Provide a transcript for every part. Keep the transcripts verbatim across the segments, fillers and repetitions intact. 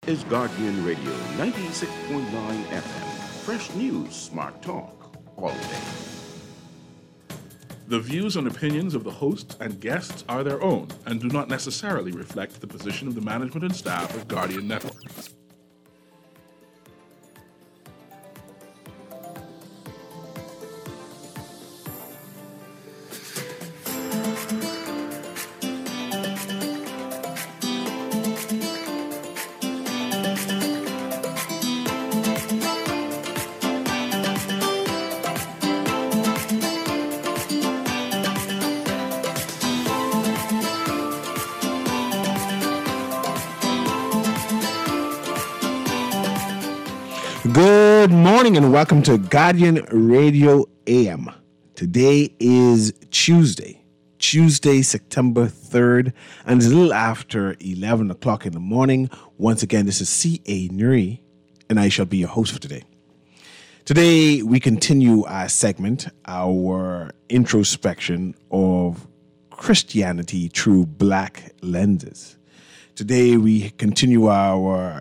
is Guardian Radio ninety-six point nine F M. Fresh news, smart talk, all day. The views and opinions of the hosts and guests are their own and do not necessarily reflect the position of the management and staff of Guardian Network. Good morning and welcome to Guardian Radio A M. Today is Tuesday, Tuesday, September third, and it's a little after eleven o'clock in the morning. Once again, this is C A. Nuri, and I shall be your host for today. Today, we continue our segment, our introspection of Christianity through black lenses. Today, we continue our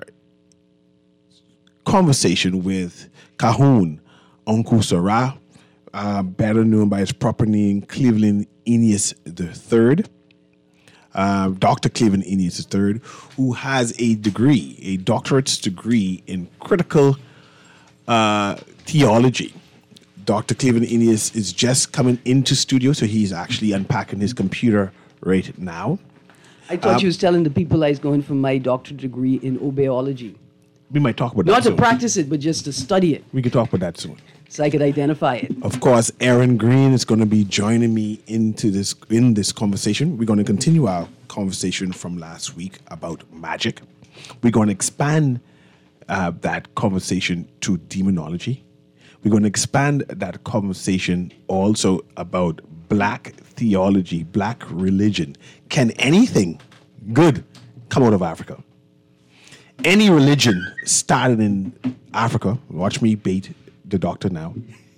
conversation with Cahoon Uncle Sarah, uh, better known by his proper name, Cleveland Eneas the third, uh, Doctor Cleveland Eneas the third, who has a degree, a doctorate's degree in critical uh, theology. Doctor Cleveland Eneas is just coming into studio, so he's actually unpacking his computer right now. I thought Um, you was telling the people I was going for my doctorate degree in obeology. We might talk about Not that to soon. practice it, but just to study it, We can talk about that soon. so I could identify it. Of course, Aaron Green is going to be joining me into this in this conversation. We're going to continue our conversation from last week about magic. We're going to expand uh, that conversation to demonology. We're going to expand that conversation also about black theology, black religion. Can anything good come out of Africa? Any religion started in Africa, watch me bait the doctor now.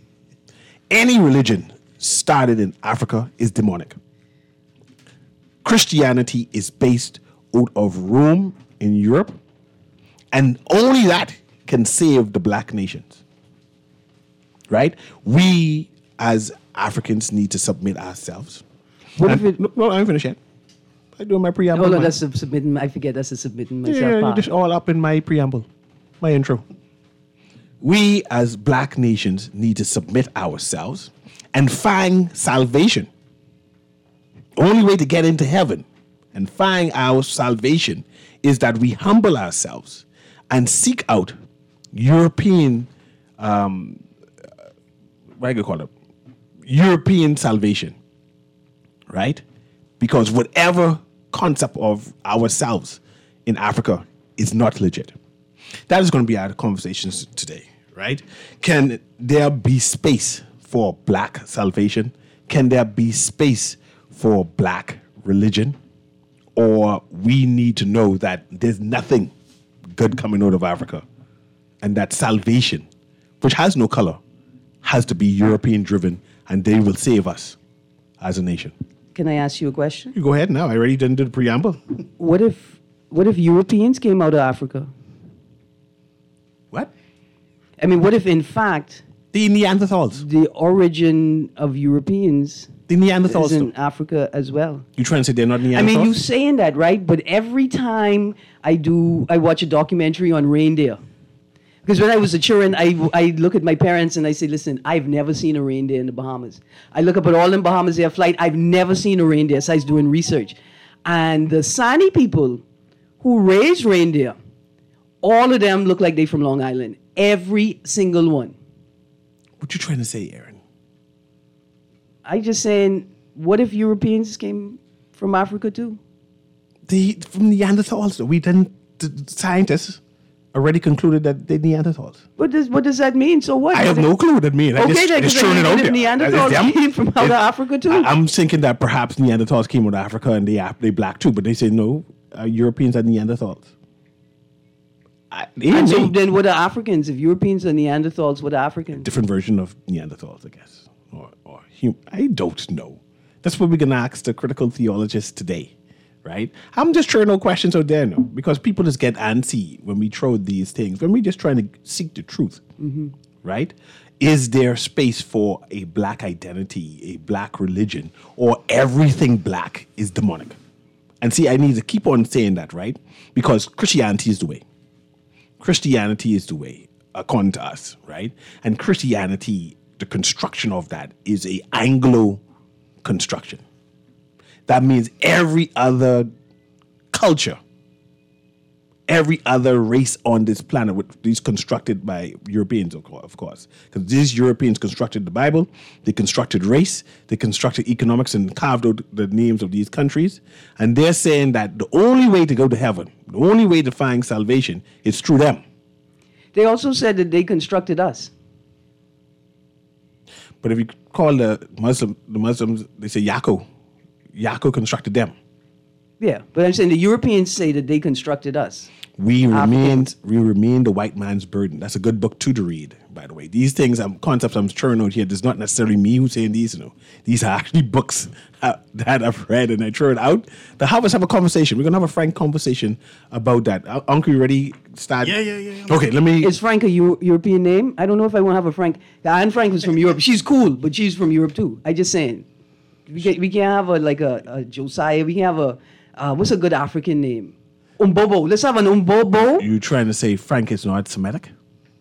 Any religion started in Africa is demonic. Christianity is based out of Rome in Europe, and only that can save the black nations. Right? We as Africans need to submit ourselves. What And- if it? no, no, I'm finished yet. I do my preamble. Hold on, man. that's a submitting. I forget that's a submitting myself. Yeah, you're part. just all up in my preamble, my intro. We as black nations need to submit ourselves and find salvation. Only way to get into heaven and find our salvation is that we humble ourselves and seek out European, um, what do you call it? European salvation, right? Because whatever concept of ourselves in Africa is not legit. That is going to be our conversations today, right? Can there be space for black salvation? Can there be space for black religion? Or we need to know that there's nothing good coming out of Africa, and that salvation, which has no color, has to be European driven, and they will save us as a nation. Can I ask you a question? You go ahead now. I already didn't do the preamble. What if? What if Europeans came out of Africa? What? I mean, what if in fact The Neanderthals. the origin of Europeans The is Neanderthals. in though. Africa as well? You trying to say they're not Neanderthals? I mean, you saying that, right? But every time I do, I watch a documentary on reindeer. Because when I was a children, I, I look at my parents and I say, listen, I've never seen a reindeer in the Bahamas. I look up at all in Bahamas Air Flight. I've never seen a reindeer, so I was doing research. And the Sani people who raise reindeer, all of them look like they from Long Island. Every single one. What you trying to say, Aaron? I just saying, what if Europeans came from Africa too? They from Neanderthals. Though. We didn't. The scientists already concluded that they're Neanderthals. What does what does that mean? So what? I have no clue what that means. I Okay, just, then, I just 'cause throwing then it out if there. Neanderthals It's them. came from out of It's- Africa too. I, I'm thinking that perhaps Neanderthals came out of Africa and they they black too, but they say no. Uh, Europeans are Neanderthals. I, they And so ain't then what are Africans? If Europeans are Neanderthals, what are Africans? different version of Neanderthals, I guess, or or hum, I don't know. That's what we're gonna ask the critical theologists today, right? I'm just throwing no questions out there now because people just get antsy when we throw these things, when we're just trying to seek the truth, mm-hmm. right? Is there space for a black identity, a black religion, or everything black is demonic? And see, I need to keep on saying that, right? Because Christianity is the way. Christianity is the way, according to us, right? And Christianity, the construction of that is a Anglo construction. That means every other culture, every other race on this planet is constructed by Europeans, of course. Because these Europeans constructed the Bible, they constructed race, they constructed economics and carved out the names of these countries. And they're saying that the only way to go to heaven, the only way to find salvation is through them. They also said that they constructed us. But if you call the Muslim, the Muslims, they say Yako. Yako constructed them. Yeah, but I'm saying the Europeans say that they constructed us. We remain, we remain the white man's burden. That's a good book too to read, by the way. These things, um, concepts I'm throwing out here, there's not necessarily me who's saying these. You know, these are actually books uh, that I've read and I throw it out. To help us have a conversation. We're gonna have a frank conversation about that. Uh, Uncle, you ready? Start. Yeah, yeah, yeah. yeah. Okay, let me. Is Frank a Euro- European name? I don't know if I want to have a Frank. Anne Frank was from Europe. She's cool, but she's from Europe too. I just saying. We can we can't have a like a, a Josiah. We can have a uh, what's a good African name? Umbobo. Let's have an Umbobo. You trying to say Frank is not Semitic?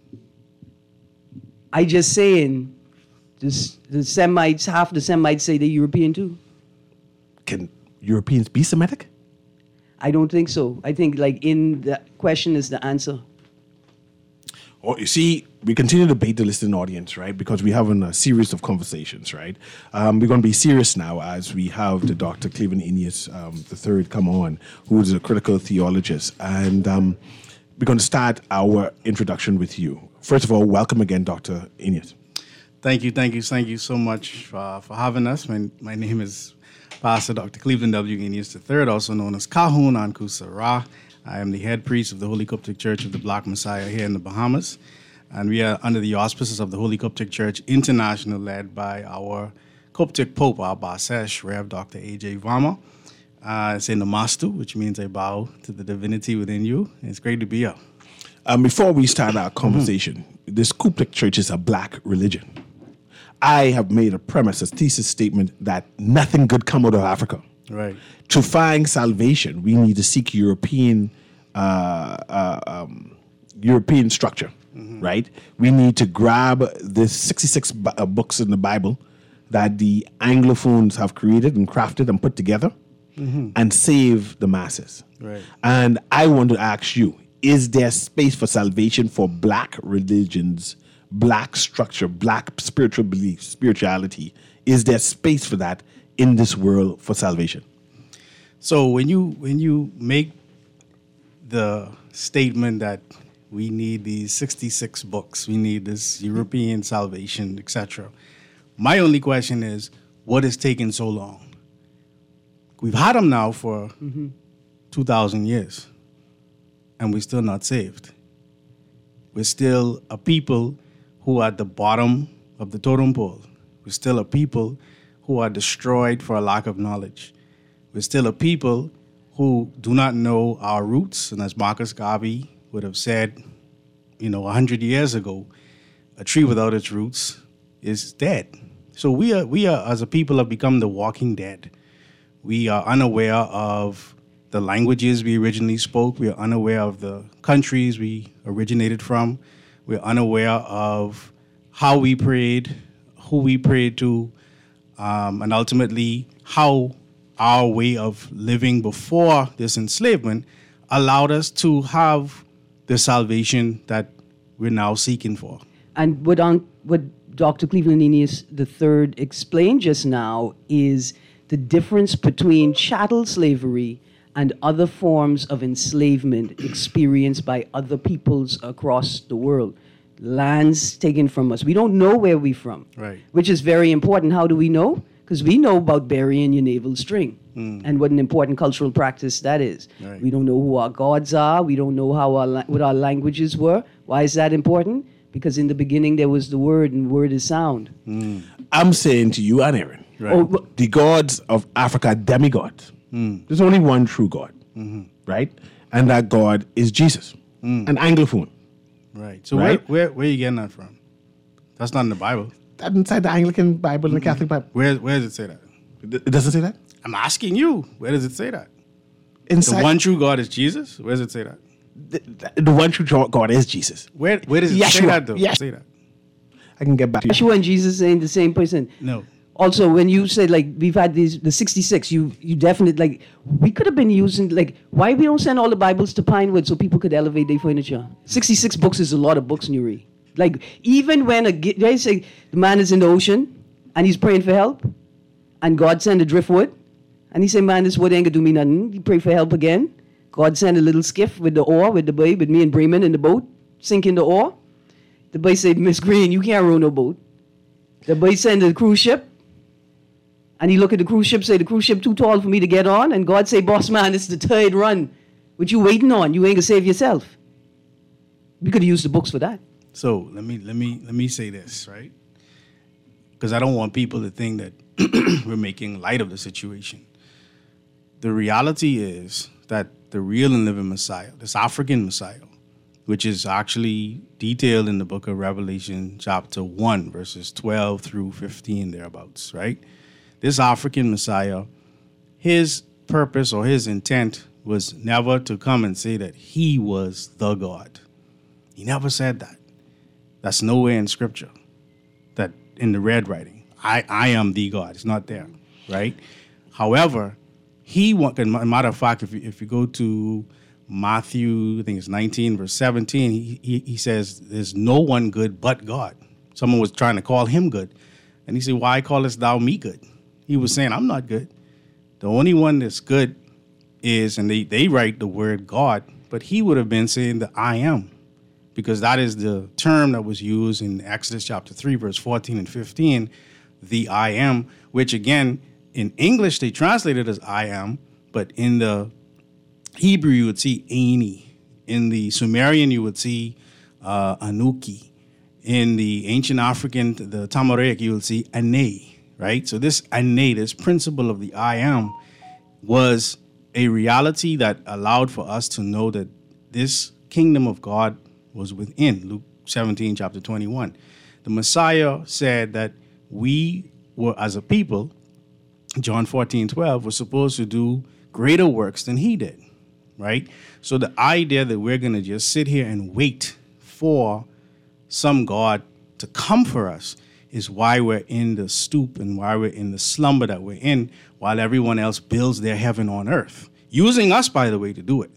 I just saying. This, the Semites, half the Semites say they're European too. Can Europeans be Semitic? I don't think so. I think like in the question is the answer. Oh, you see, we continue to debate the listening audience, right? Because we're having a series of conversations, right? Um, we're going to be serious now as we have the Doctor Cleveland Eneas um, the third come on, who is a critical theologist. And um, we're going to start our introduction with you. First of all, welcome again, Doctor Eneas. Thank you, thank you, thank you so much uh, for having us. My, my name is Pastor Doctor Cleveland W. Eneas the third, also known as Kahun Ankusa Ra. I am the head priest of the Holy Coptic Church of the Black Messiah here in the Bahamas. And we are under the auspices of the Holy Coptic Church International, led by our Coptic Pope, our Basesh, Rev Doctor A J Varma. Uh, it's in the Namastu, which means I bow to the divinity within you. It's great to be here. Um, before we start our conversation, mm-hmm. this Coptic Church is a black religion. I have made a premise, a thesis statement, that nothing good come out of Africa. Right. To find salvation, we need to seek European uh, uh, um, European structure, mm-hmm. right? We need to grab the sixty-six b- uh, books in the Bible that the Anglophones have created and crafted and put together mm-hmm. and save the masses. Right. And I want to ask you, is there space for salvation for black religions, black structure, black spiritual beliefs, spirituality? Is there space for that in this world for salvation? So when you when you make the statement that we need these sixty-six books, we need this European salvation, et cetera, my only question is, what is taking so long? We've had them now for mm-hmm. two thousand years, and we're still not saved. We're still a people who are at the bottom of the totem pole. We're still a people who are destroyed for a lack of knowledge. We're still a people who do not know our roots. And as Marcus Garvey would have said, you know, one hundred years ago, a tree without its roots is dead. So we are, we are, as a people, have become the walking dead. We are unaware of the languages we originally spoke. We are unaware of the countries we originated from. We're unaware of how we prayed, who we prayed to, um, and ultimately how our way of living before this enslavement allowed us to have the salvation that we're now seeking for. And what, on, what Doctor Cleveland Eneas the third explained just now is the difference between chattel slavery and other forms of enslavement experienced by other peoples across the world. Lands taken from us. We don't know where we're from, right? Which is very important. How do we know? Because we know about burying your navel string mm. and what an important cultural practice that is. Right. We don't know who our gods are. We don't know how our what our languages were. Why is that important? Because in the beginning there was the word, and word is sound. Mm. I'm saying to you and Aaron, right. oh, the gods of Africa are demigods. There's only one true God, right? And that God is Jesus, an Anglophone. Right. So Right? where, where where are you getting that from? That's not in the Bible. That inside the Anglican Bible and the Catholic Bible. Where where does it say that? It it doesn't say that? I'm asking you. Where does it say that? The Inside one true God is Jesus? Where does it say that? the, the, the one true God is Jesus. Where where does it say Yeshua. that though? Yes. Say that. I can get back to you. Yeshua and Jesus ain't the same person. No. Also, when you said like we've had these the sixty-six, you you definitely like we could have been using like why we don't send all the Bibles to Pinewood so people could elevate their furniture. sixty-six books is a lot of books, Nuri. Like even when a gi- they say the man is in the ocean and he's praying for help, and God send a driftwood, and he say, man, this wood ain't gonna do me nothing. He pray for help again. God send a little skiff with the oar with the boy with me and Bremen in the boat, sinking the oar. The boy said, Miss Green, you can't row no boat. The boy send a cruise ship. And he look at the cruise ship, say, the cruise ship too tall for me to get on. And God say, boss man, it's the third run. What you waiting on? You ain't gonna save yourself. We could have used the books for that. So let me let me let me say this, right? Because I don't want people to think that we're making light of the situation. The reality is that the real and living Messiah, this African Messiah, which is actually detailed in the book of Revelation, chapter one, verses twelve through fifteen, thereabouts, right? This African Messiah, his purpose or his intent was never to come and say that he was the God. He never said that. That's nowhere in Scripture, that in the red writing. I, I am the God. It's not there, right? However, he want, matter of fact, if you, if you go to Matthew, I think it's nineteen, verse seventeen, he, he, he says, there's no one good but God. Someone was trying to call him good. And he said, why callest thou me good? He was saying, I'm not good. The only one that's good is, and they, they write the word God, but he would have been saying the I am, because that is the term that was used in Exodus chapter three, verse fourteen and fifteen, the I am, which again, in English, they translated as I am, but in the Hebrew, you would see Ani. In the Sumerian, you would see uh, Anuki. In the ancient African, the Tamaraic, you would see Ane. Right? So this Ane, this principle of the I am, was a reality that allowed for us to know that this kingdom of God was within. Luke seventeen, chapter twenty-one. The Messiah said that we were, as a people, John fourteen, twelve, were supposed to do greater works than he did. Right? So the idea that we're going to just sit here and wait for some God to come for us is why we're in the stoop and why we're in the slumber that we're in, while everyone else builds their heaven on earth. Using us, by the way, to do it.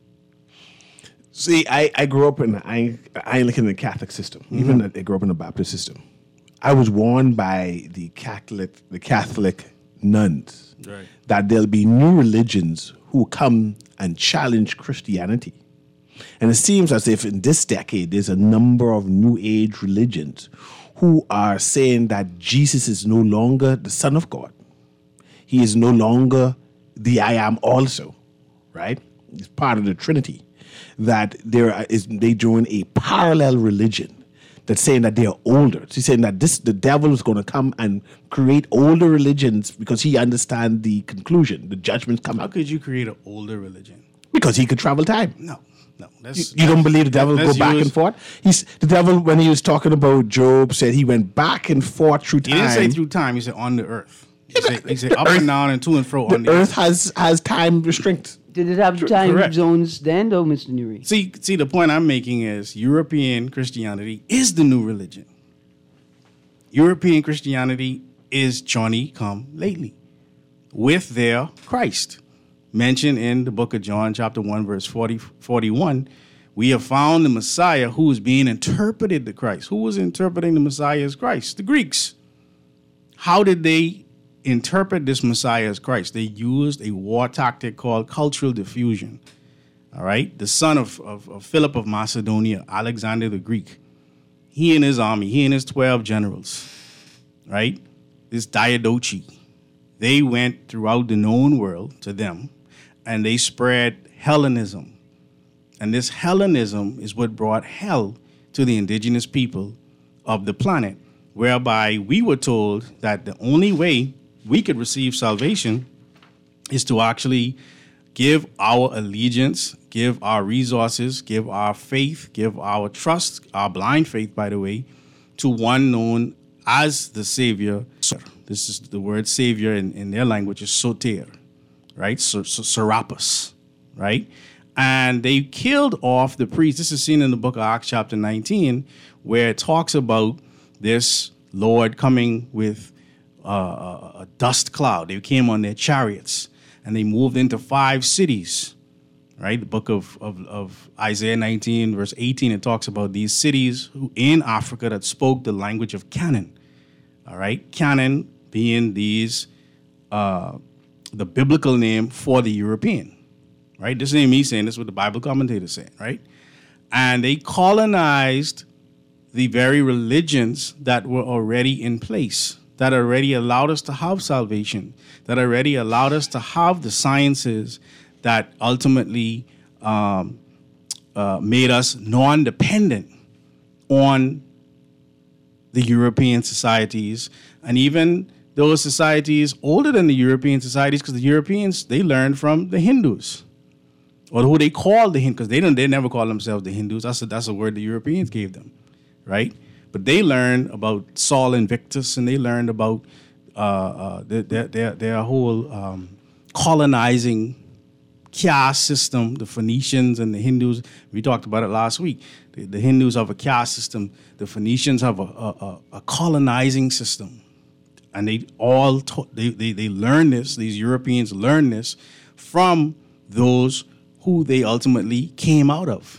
See, I, I grew up in the Ang- Anglican and Catholic system. Mm-hmm. Even I grew up in the Baptist system. I was warned by the Catholic the Catholic nuns Right. that there'll be new religions who come and challenge Christianity. And it seems as if in this decade there's a number of new age religions who are saying that Jesus is no longer the Son of God. He is no longer the I am also, right? He's part of the Trinity. That there is they join a parallel religion that's saying that they are older. He's saying that this the devil is going to come and create older religions because he understands the conclusion, the judgment's coming. How could you create an older religion? Because he could travel time. No, no. You, That's, you don't believe the devil let's go back use- and forth? He's the devil when he was talking about Job said he went back and forth through He time. didn't say through time. He said on the earth. He said, he said up and down and to and fro on the the earth has has time restraint. Did it have time correct. zones then, though, Mister Nuri? See, see, the point I'm making is European Christianity is the new religion. European Christianity is Johnny come lately with their Christ. Mentioned in the book of John, chapter one, verse forty, forty-one, we have found the Messiah who is being interpreted to Christ. Who was interpreting the Messiah as Christ? The Greeks. How did they interpret this Messiah as Christ? They used a war tactic called cultural diffusion. All right? The son of, of, of Philip of Macedonia, Alexander the Greek, he and his army, he and his twelve generals, right? This Diadochi, they went throughout the known world to them, and they spread Hellenism. And this Hellenism is what brought hell to the indigenous people of the planet, whereby we were told that the only way we could receive salvation is to actually give our allegiance, give our resources, give our faith, give our trust, our blind faith, by the way, to one known as the Savior. This is the word Savior in, in their language is Soter, right? So, so, Serapis, right? And they killed off the priest. This is seen in the book of Acts chapter nineteen, where it talks about this Lord coming with uh, a dust cloud. They came on their chariots, and they moved into five cities, right? The book of, of, of Isaiah nineteen, verse eighteen, it talks about these cities who, in Africa that spoke the language of Canaan, all right? Canaan being these, uh, the biblical name for the European, right? This ain't me saying this, is what the Bible commentators saying, right? And they colonized the very religions that were already in place, that already allowed us to have salvation, that already allowed us to have the sciences that ultimately um, uh, made us non-dependent on the European societies, and even those societies older than the European societies, because the Europeans, they learned from the Hindus, or who they called the Hindus, because they don't, they never call themselves the Hindus. That's a, that's a word the Europeans gave them, right? But they learned about Sol Invictus, and they learned about uh, uh, their, their, their whole um, colonizing caste system, the Phoenicians and the Hindus. We talked about it last week. The, the Hindus have a caste system. The Phoenicians have a, a, a colonizing system. And they all ta- they, they they learn this. These Europeans learn this from those who they ultimately came out of.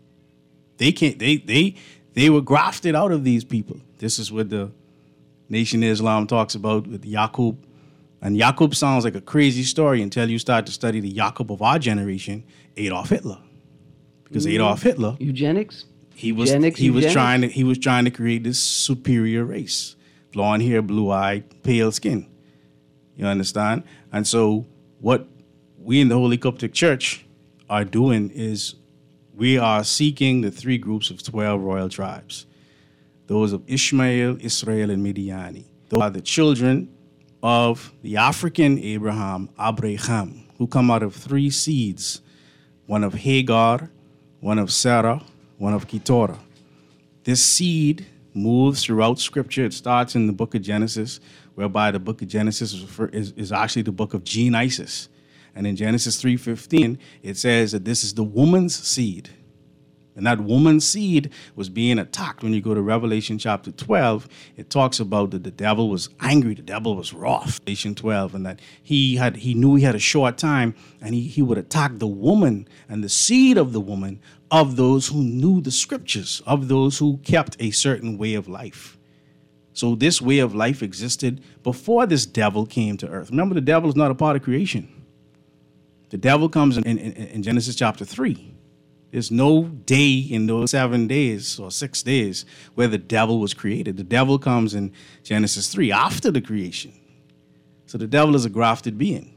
They can't. They they they were grafted out of these people. This is what the Nation of Islam talks about with Yaqub. And Yaqub sounds like a crazy story until you start to study the Yaqub of our generation, Adolf Hitler, because mm. Adolf Hitler, eugenics. He was Eugenics, he was eugenics. trying to he was trying to create this superior race. Blonde hair, blue-eyed, pale skin. You understand? And so what we in the Holy Coptic Church are doing is we are seeking the three groups of twelve royal tribes. Those of Ishmael, Israel, and Midiani. Those are the children of the African Abraham, Abraham, who come out of three seeds, one of Hagar, one of Sarah, one of Keturah. This seed moves throughout Scripture. It starts in the book of Genesis, whereby the book of Genesis is, refer- is, is actually the book of Genesis. And in Genesis three fifteen, it says that this is the woman's seed. And that woman's seed was being attacked. When you go to Revelation chapter twelve, it talks about that the devil was angry, the devil was wroth. Revelation twelve, and that he had he knew he had a short time, and he, he would attack the woman and the seed of the woman of those who knew the scriptures, of those who kept a certain way of life. So this way of life existed before this devil came to earth. Remember, the devil is not a part of creation. The devil comes in, in, in Genesis chapter three. There's no day in those seven days or six days where the devil was created. The devil comes in Genesis three after the creation. So the devil is a grafted being.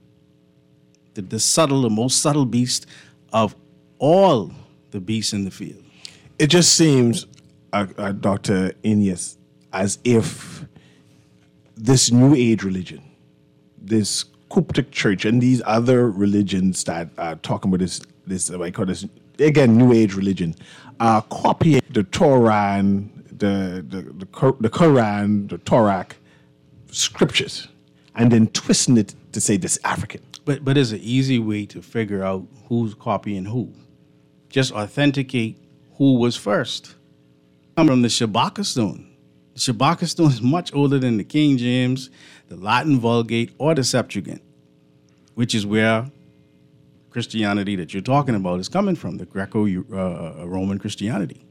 The, the subtle, the most subtle beast of all the beasts in the field. It just seems, uh, uh, Doctor Ineas, as if this New Age religion, this Coptic Church, and these other religions that are talking about this, this I call this again New Age religion, are copying the Torah, and the the the, Qur- the Quran, the Torah scriptures, and then twisting it to say this African. But but there's an easy way to figure out who's copying who. Just authenticate who was first. Come from the Shabaka stone. The Shabaka stone is much older than the King James, the Latin Vulgate, or the Septuagint, which is where Christianity that you're talking about is coming from, the Greco-Roman Christianity.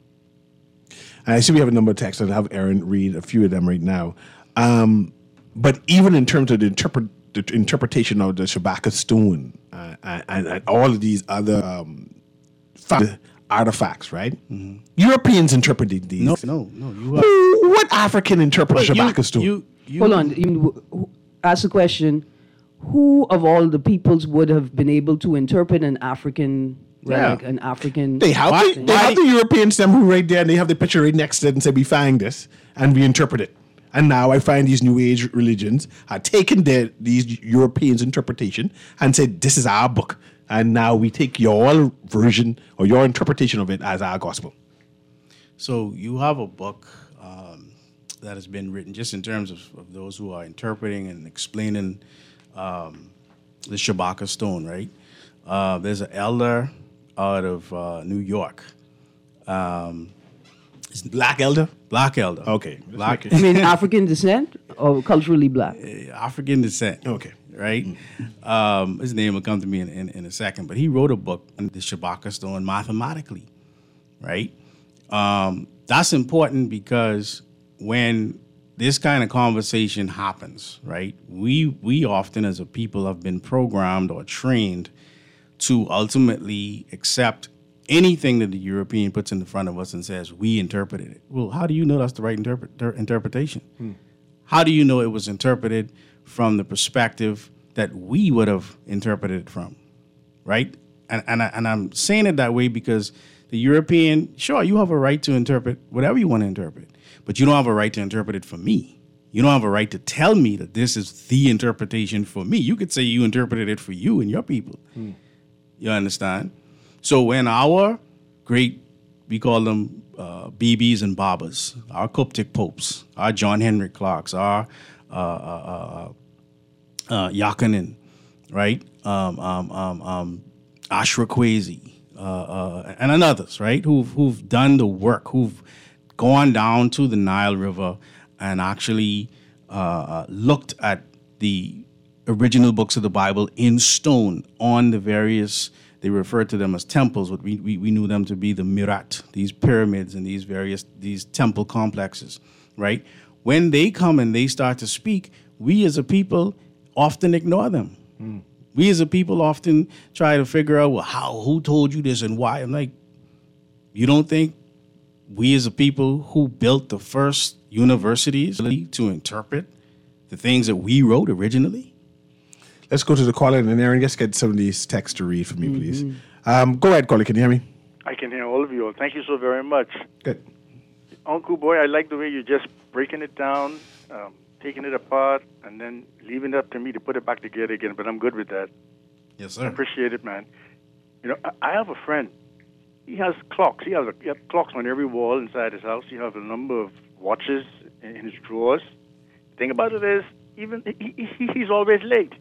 And I see we have a number of texts. I'll have Aaron read a few of them right now. Um, but even in terms of the, interpret, the interpretation of the Shabaka stone uh, and, and all of these other um, artifacts, right? Mm-hmm. Europeans interpreted these. No, no, no. You are, Who, what African interprets Shabaka stone? You, you, Hold on. You, who- ask the question. Who of all the peoples would have been able to interpret an African relic, Yeah. an African? They have, Why- the, they why- have the European stem right there, and they have the picture right next to it and say, we find this, and we interpret it. And now I find these New Age religions are taking their, these Europeans' interpretation and said, this is our book. And now we take your version or your interpretation of it as our gospel. So you have a book um, that has been written just in terms of, of those who are interpreting and explaining um, the Shabaka stone, right? Uh, there's an elder out of uh, New York. Um, Black elder? Black elder. Okay. Black. I mean, African descent or culturally black? African descent. Okay. Right? Um, his name will come to me in, in, in a second. But he wrote a book on the Shabaka stone mathematically. Right? Um, that's important because when this kind of conversation happens, right, we we often as a people have been programmed or trained to ultimately accept anything that the European puts in the front of us and says, we interpreted it. Well, how do you know that's the right interpret- ter- interpretation? Hmm. How do you know it was interpreted from the perspective that we would have interpreted it from, right? And, and, I, and I'm saying it that way because the European, sure, you have a right to interpret whatever you want to interpret, but you don't have a right to interpret it for me. You don't have a right to tell me that this is the interpretation for me. You could say you interpreted it for you and your people. Hmm. You understand? So when our great, we call them uh, B Bs and Babas, our Coptic popes, our John Henry Clarks, our uh, uh, uh, uh, Yakinen, right, um, um, um, um, Ashra Kwesi, uh, uh, and others, right, who've, who've done the work, who've gone down to the Nile River and actually uh, uh, looked at the original books of the Bible in stone on the various. They refer to them as temples, but we, we, we knew them to be the Mirat, these pyramids and these various, these temple complexes, right? When they come and they start to speak, we as a people often ignore them. Mm. We as a people often try to figure out, well, how, who told you this and why? I'm like, you don't think we as a people who built the first universities to interpret the things that we wrote originally? Let's go to the caller and then Aaron, just get some of these texts to read for me, mm-hmm. please. Um, go ahead, caller. Can you hear me? I can hear all of you. Thank you so very much. Good. Uncle Boy, I like the way you're just breaking it down, um, taking it apart, and then leaving it up to me to put it back together again, but I'm good with that. Yes, sir. I appreciate it, man. You know, I, I have a friend. He has clocks. He has, a, he has clocks on every wall inside his house. He has a number of watches in, in his drawers. The thing about it is, even he, he, he's always late.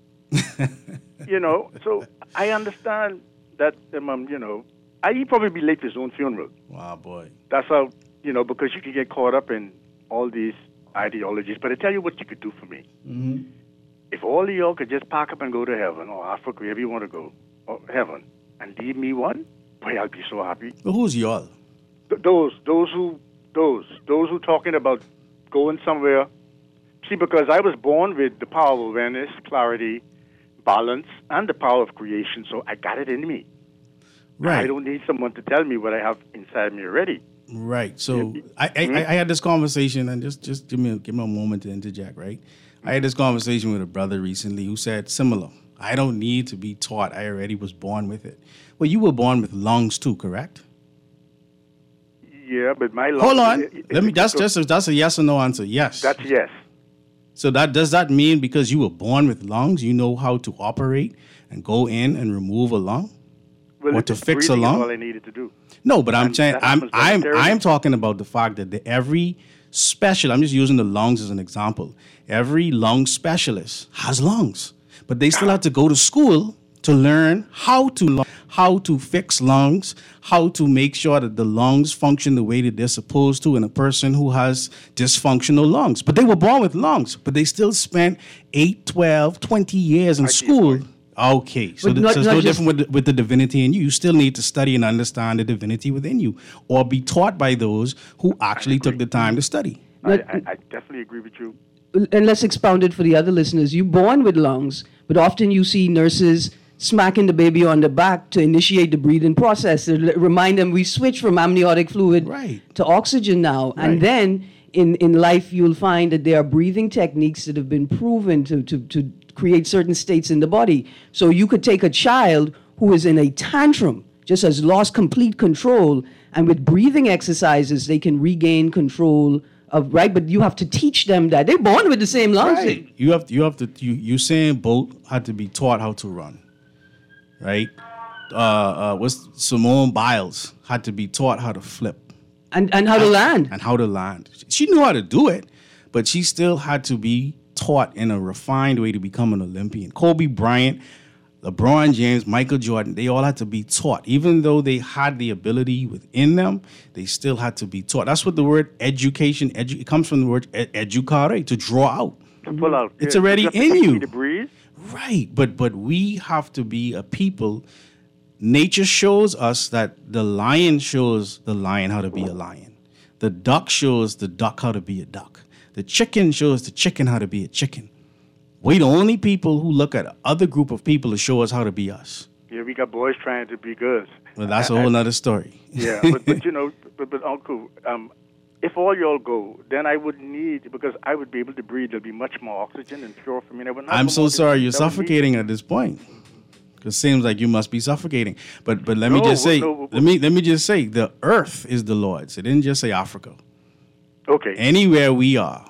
You know, so I understand that, um, you know, I, he'd probably be late for his own funeral. Wow, boy. That's how, you know, because you can get caught up in all these ideologies. But I tell you what you could do for me. Mm-hmm. If all of y'all could just pack up and go to heaven, or Africa, wherever you want to go, or heaven, and leave me one, boy, I'll be so happy. But who's y'all? Th- those, those who, those, those who talking about going somewhere. See, because I was born with the power of awareness, clarity, balance, and the power of creation, so I got it in me. Right. I don't need someone to tell me what I have inside me already. Right. So I, I, I had this conversation, and just, just give me a, give me a moment to interject, right? I had this conversation with a brother recently who said similar. I don't need to be taught. I already was born with it. Well, you were born with lungs too, correct? Yeah, but my lungs... Hold on. It, it, Let me. That's so, just a, that's a yes or no answer. Yes. That's yes. So that does that mean because you were born with lungs, you know how to operate and go in and remove a lung, well, or to fix a lung? Is all I needed to do. No, but I'm and saying I'm I'm I'm talking about the fact that the, every special. I'm just using the lungs as an example. Every lung specialist has lungs, but they still have to go to school to learn how to how to fix lungs, how to make sure that the lungs function the way that they're supposed to in a person who has dysfunctional lungs. But they were born with lungs, but they still spent eight, twelve, twenty years in I school. Okay, so, the, not, so it's no different with the, with the divinity in you. You still need to study and understand the divinity within you, or be taught by those who actually took the time to study. I, I, I definitely agree with you. And let's expound it for the other listeners. You're born with lungs, but often you see nurses smacking the baby on the back to initiate the breathing process, to remind them we switch from amniotic fluid right. to oxygen now. Right. And then in, in life, you'll find that there are breathing techniques that have been proven to, to, to create certain states in the body. So you could take a child who is in a tantrum, just has lost complete control, and with breathing exercises, they can regain control of right, but you have to teach them that they're born with the same lungs. Right. You have to, you have to you you saying Bolt had to be taught how to run, right? Uh, uh, what's Simone Biles had to be taught how to flip And and how to land. and how to land. She knew how to do it, but she still had to be taught in a refined way to become an Olympian. Kobe Bryant, LeBron James, Michael Jordan, they all had to be taught. Even though they had the ability within them, they still had to be taught. That's what the word education, edu- it comes from the word ed- educare, to draw out. To pull out. It's yeah, already just to in keep you. To breathe. Right, but but we have to be a people. Nature shows us that the lion shows the lion how to be a lion. The duck shows the duck how to be a duck. The chicken shows the chicken how to be a chicken. We the only people who look at other group of people to show us how to be us. Yeah, we got boys trying to be girls. Well, that's a whole nother story. Yeah, but, but you know, but, but Uncle, um, if all y'all go, then I would need, because I would be able to breathe, there'll be much more oxygen and pure for me. I would not I'm go so more sorry than- you're that would be- suffocating at this point. Because it seems like you must be suffocating. But but let me No, just say, no, let me let me just say, the earth is the Lord's. It didn't just say Africa. Okay. Anywhere we are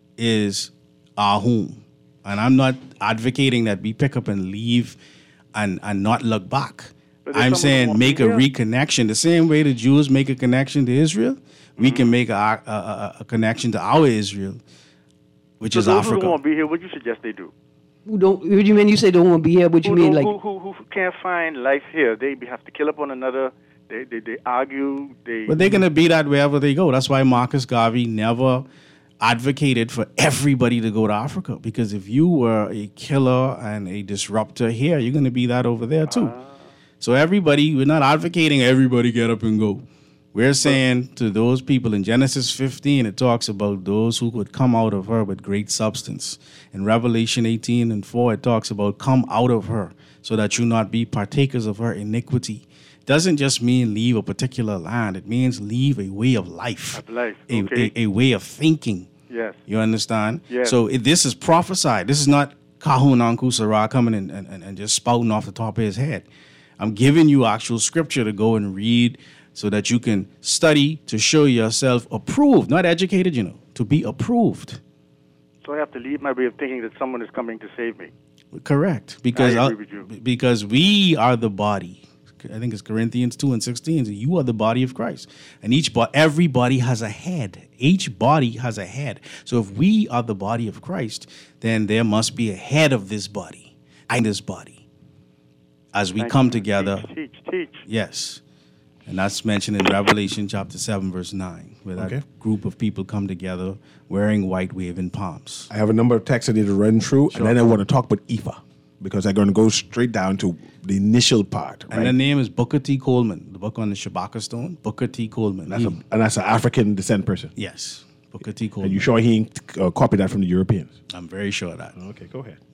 is our home. And I'm not advocating that we pick up and leave and, and not look back. But there's I'm someone who saying won't make be a here. reconnection. The same way the Jews make a connection to Israel, we Mm-hmm. can make a, a, a, a connection to our Israel, which so is those who Africa. won't be here, what do you suggest they do? Who don't? What do you mean? You say don't want to be here? What you who, mean? don't- Like who, who, who can't find life here? They have to kill up one another. They they, they argue. They But they're going to be that wherever they go. That's why Marcus Garvey never advocated for everybody to go to Africa. Because if you were a killer and a disruptor here, you're going to be that over there too. So everybody, we're not advocating everybody get up and go. We're saying to those people in Genesis fifteen, it talks about those who would come out of her with great substance. In Revelation eighteen and four, it talks about come out of her so that you not be partakers of her iniquity. It doesn't just mean leave a particular land. It means leave a way of life, Of life, a, okay. a, a way of thinking. Yes. You understand? Yes. So if this is prophesied. This is not Kahun Anku Sarah coming in and, and, and just spouting off the top of his head. I'm giving you actual scripture to go and read so that you can study to show yourself approved, not educated, you know, to be approved. So I have to leave my way of thinking that someone is coming to save me. Correct. Because I agree with you. because we are the body. I think it's Corinthians two and sixteen. So you are the body of Christ. And each bo- every body has a head. Each body has a head. So if we are the body of Christ, then there must be a head of this body and this body. As we Thank come you. together. Teach, teach, teach. Yes. And that's mentioned in Revelation chapter seven, verse nine, where that Okay. group of people come together wearing white, waving palms. I have a number of texts I need to run through, and then I want to talk about I F A because I'm going to go straight down to the initial part. And right? the name is Booker T. Coleman, the book on the Shabaka stone. Booker T. Coleman. That's a, Mm. and that's an African descent person. Yes, Booker T. And Coleman. you sure he ain't uh, copied that from the Europeans? I'm very sure of that. Okay, go ahead.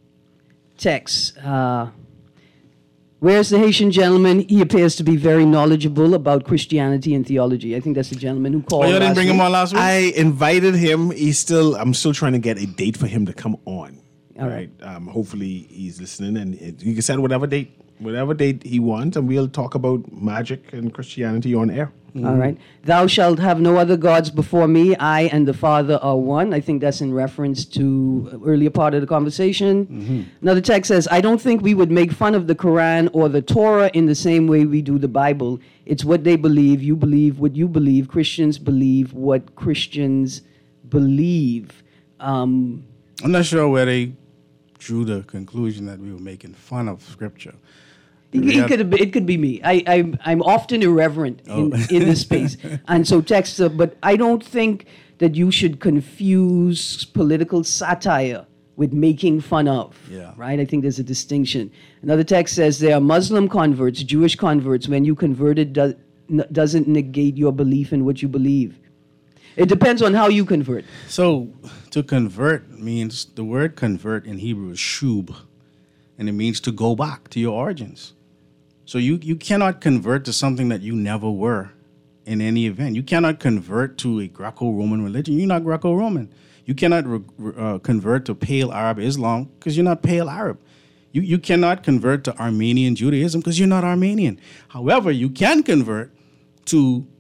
text. Uh, Where's the Haitian gentleman? He appears to be very knowledgeable about Christianity and theology. I think that's the gentleman who called. Oh, you didn't last bring him week. on last week? I invited him. He's still. I'm still trying to get a date for him to come on. All All right. right. Um, hopefully he's listening, and it, you can send whatever date, whatever date he wants, and we'll talk about magic and Christianity on air. All right. Thou shalt have no other gods before me. I and the Father are one. I think that's in reference to earlier part of the conversation. Another text says, I don't think we would make fun of the Quran or the Torah in the same way we do the Bible. It's what they believe. You believe what you believe. Christians believe what Christians believe. Um, I'm not sure where they drew the conclusion that we were making fun of scripture. It, We it have- could have been, it could be me. I, I I'm often irreverent in, Oh. in this space, and so text. Uh, but I don't think that you should confuse political satire with making fun of. Yeah. Right. I think there's a distinction. Another text says there are Muslim converts, Jewish converts. When you converted, do, n- doesn't negate your belief in what you believe. It depends on how you convert. So to convert means, the word convert in Hebrew is shub, and it means to go back to your origins. So you, you cannot convert to something that you never were in any event. You cannot convert to a Greco-Roman religion. You're not Greco-Roman. You cannot re, re- uh, convert to Pale Arab Islam because you're not Pale Arab. You, you cannot convert to Armenian Judaism because you're not Armenian. However, you can convert to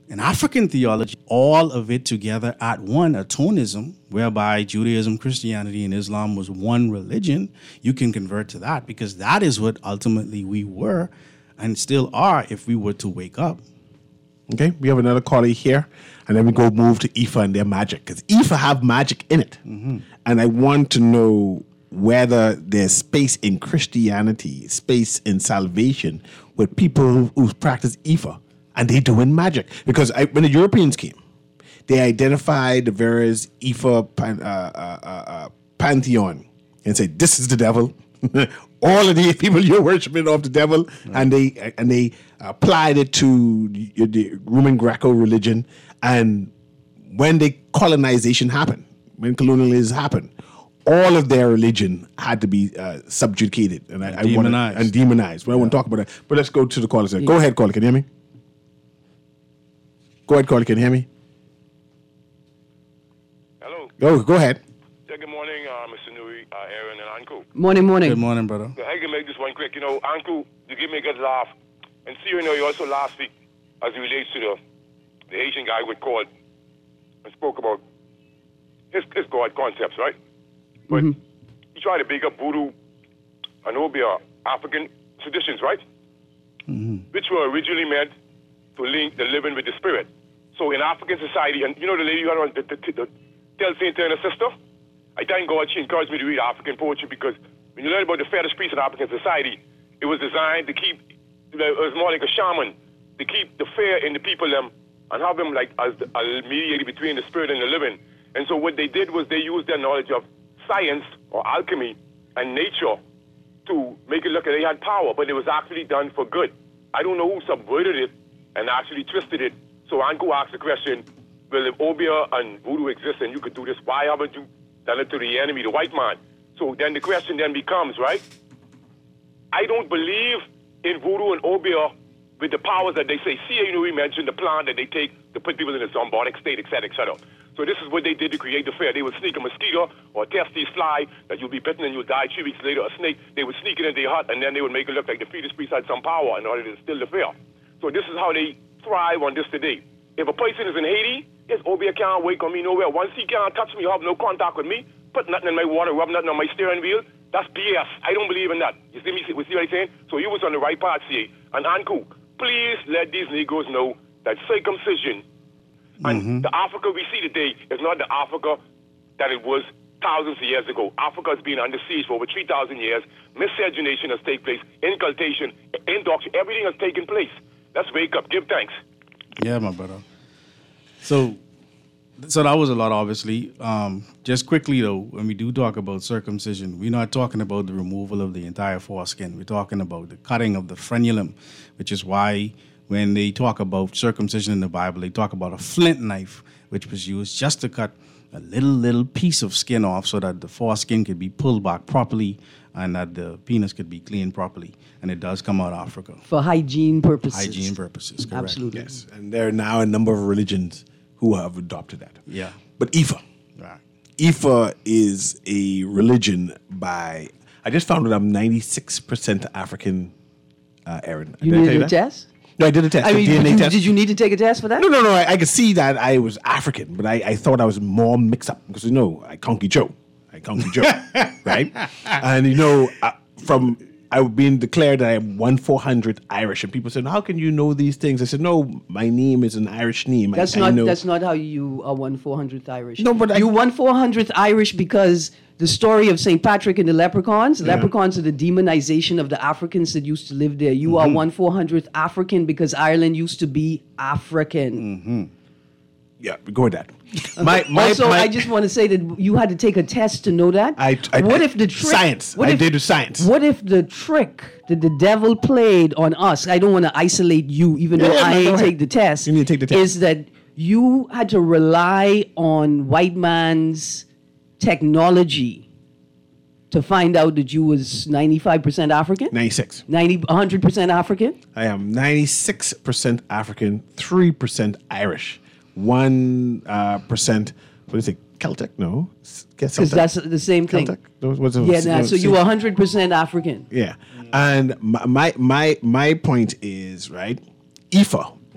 an African theology, all of it together at one, atonism, whereby Judaism, Christianity, and Islam was one religion, you can convert to that because that is what ultimately we were and still are if we were to wake up. Okay, we have another caller here, and then we go move to Ifa and their magic, because Ifa have magic in it. Mm-hmm. And I want to know whether there's space in Christianity, space in salvation with people who, who practice Ifa and they doing magic. Because I, when the Europeans came, they identified the various Ifa pan, uh, uh, uh, uh, pantheon and said, this is the devil. All of these people you're worshiping of the devil, right. and they and they applied it to the, the Roman Greco religion. And when the colonization happened, when colonialism happened, all of their religion had to be uh, subjugated and, and I, demonized. I and demonized. Well, yeah. I want to talk about that, but let's go to the caller. Yeah. Go ahead, caller. Can you hear me? Go ahead, caller. Can you hear me? Hello. Go go ahead. Yeah, good morning, uh, Mister Nui, uh, Aaron, and Uncle. Morning, morning. Good morning, brother. So I can make this one quick. You know, Uncle, you give me a good laugh. And see, you know, you also last week, as it relates to the, the Asian guy with called and spoke about his, his God concepts, right? But mm-hmm. he tried to big up voodoo and Obia African traditions, right? Mm-hmm. Which were originally meant to link the living with the spirit. So in African society, and you know the lady who had the, the, the, the tell Saint and her sister? I thank God she encouraged me to read African poetry because when you learn about the fetish priests in African society, it was designed to keep, it was more like a shaman, to keep the fear in the people them and have them like as a mediator between the spirit and the living. And so what they did was they used their knowledge of science or alchemy and nature to make it look like they had power, but it was actually done for good. I don't know who subverted it and actually twisted it. So Anku asked the question, well, if Obia and voodoo exist and you could do this, why haven't you done it to the enemy, the white man? So then the question then becomes, right? I don't believe in voodoo and Obia with the powers that they say. See, you know, we mentioned the plan that they take to put people in a zombotic state, et cetera, et cetera. So this is what they did to create the fear. They would sneak a mosquito or a testes fly that you'll be bitten and you'll die three weeks later, a snake. They would sneak it into their hut and then they would make it look like the fetus priest had some power in order to instill the fear. So this is how they thrive on this today. If a person is in Haiti, his Obia can't wake on me nowhere. Once he can't touch me, have no contact with me, put nothing in my water, rub nothing on my steering wheel, that's B S. I don't believe in that. You see me? See what I'm saying? So you was on the right path, C A. And Anku, please let these Negroes know that circumcision and mm-hmm. the Africa we see today is not the Africa that it was thousands of years ago. Africa has been under siege for over three thousand years. Miscegenation has taken place, inculcation, indoctrination, everything has taken place. Let's wake up. Give thanks. Yeah, my brother. So, so that was a lot, obviously. Um, just quickly, though, when we do talk about circumcision, we're not talking about the removal of the entire foreskin. We're talking about the cutting of the frenulum, which is why when they talk about circumcision in the Bible, they talk about a flint knife, which was used just to cut a little, little piece of skin off so that the foreskin could be pulled back properly and that the penis could be cleaned properly. And it does come out of Africa. For hygiene purposes. Hygiene purposes, correct. Absolutely. Yes, and there are now a number of religions who have adopted that. Yeah. But Ifa. Right. Ifa is a religion by, I just found that I'm ninety-six percent African, uh, Aaron. You Did I tell needed a that? test? No, I did a test. I a mean, D N A did you, test. did you need to take a test for that? No, no, no. I, I could see that I was African, but I, I thought I was more mixed up because, you know, I Conky Joe. I Conky Joe, right? And, you know, uh, from... I've been declared that I'm one four hundred Irish, and people said, "How can you know these things?" I said, "No, my name is an Irish name." That's I, not. I know. That's not how you are one four hundredth Irish. No, but I- you one four hundredth Irish because the story of Saint Patrick and the leprechauns. The Yeah. leprechauns are the demonization of the Africans that used to live there. You Mm-hmm. are one four hundredth African because Ireland used to be African. Mm-hmm. Yeah, go with that. My, my, also, my, I just want to say that you had to take a test to know that. I- I- what I- if the trick? science. What I if, did with science. What if the trick that the devil played on us? I don't want to isolate you, even Yeah, though yeah, I no, go ain't ahead. take the test. You need to take the test. Is that you had to rely on white man's technology to find out that you was ninety-five percent African, ninety-six. ninety, one hundred percent African. I am ninety-six percent African, three percent Irish, one uh, percent. What is it? Celtic? No, Because that's the same thing. Celtic. No, what's it- Yeah, nah, no, so you see- were one hundred percent African. Yeah, and my my my, my point is right. Ifa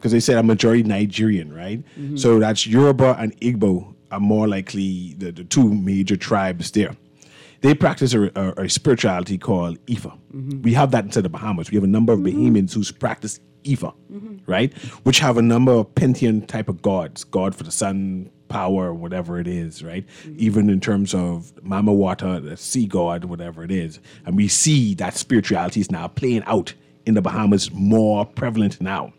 because they said a majority Nigerian, right? Mm-hmm. So that's Yoruba and Igbo are more likely the, the two major tribes there. They practice a, a, a spirituality called Ifa. Mm-hmm. We have that inside the Bahamas. We have a number of mm-hmm. Bahamians who practice Ifa, mm-hmm. right? Which have a number of pantheon type of gods, God for the sun, power, whatever it is, right? Mm-hmm. Even in terms of Mama Water, the sea god, whatever it is. And we see that spirituality is now playing out in the Bahamas more prevalent now.